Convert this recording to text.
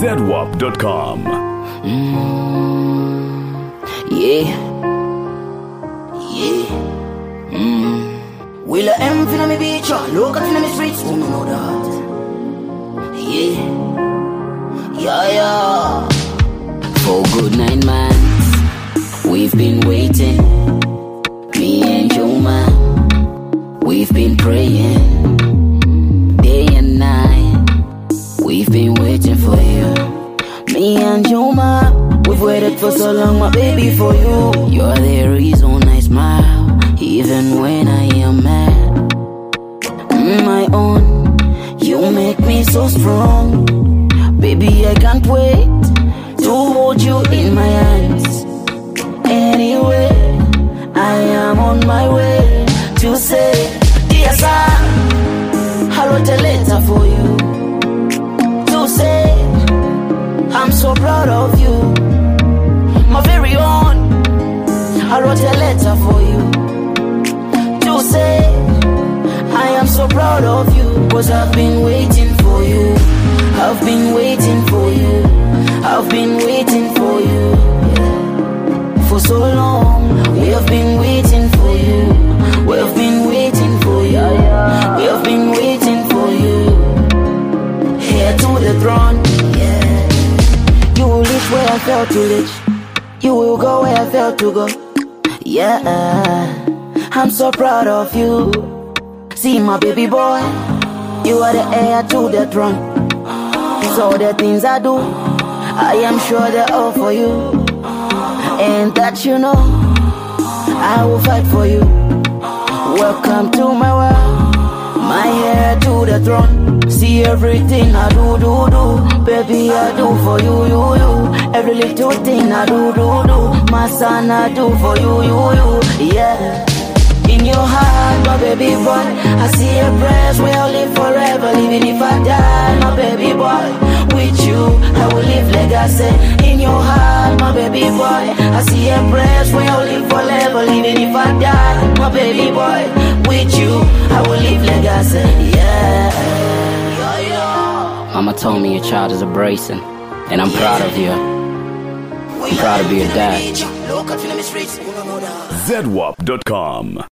ZWAP.com. Yeah. Will I am finna me beach, look at me streets, who know that? Yeah. For good 9 months, we've been waiting. Me and Joma, we've been praying. Day and night, we've been waiting for you. Me and Joma, we've waited for so long, my baby, for you. You're the reason I smile, even when I am mad. My own, you make me so strong. Baby, I can't wait to hold you in my hands. Anyway, I am on my way to say, dear son, I wrote a letter for you to say, I'm so proud of you, my very own. I wrote a letter for you to say, I am so proud of you, 'cause I've been waiting for you. I've been waiting for you. I've been waiting for you. For so long, we have been waiting for you. We have been waiting for you. We have been waiting for you. Here to the throne. You will reach where I felt to reach. You will go where I felt to go. I'm so proud of you. See my baby boy, you are the heir to the throne. So the things I do, I am sure they're all for you. And that you know, I will fight for you. Welcome to my world, my heir to the throne. See everything I do. Baby, I do for you. Every little thing I do. My son, I do for you. Yeah. In your heart, my baby boy, I see a place where I'll live forever. Even if I die, my baby boy, with you, I will live legacy. In your heart, my baby boy, I see a place where I'll live forever. Even if I die, my baby boy, with you, I will live legacy. Mama told me your child is a bracing, and I'm proud of you. I'm proud to be your dad. ZWAP.com.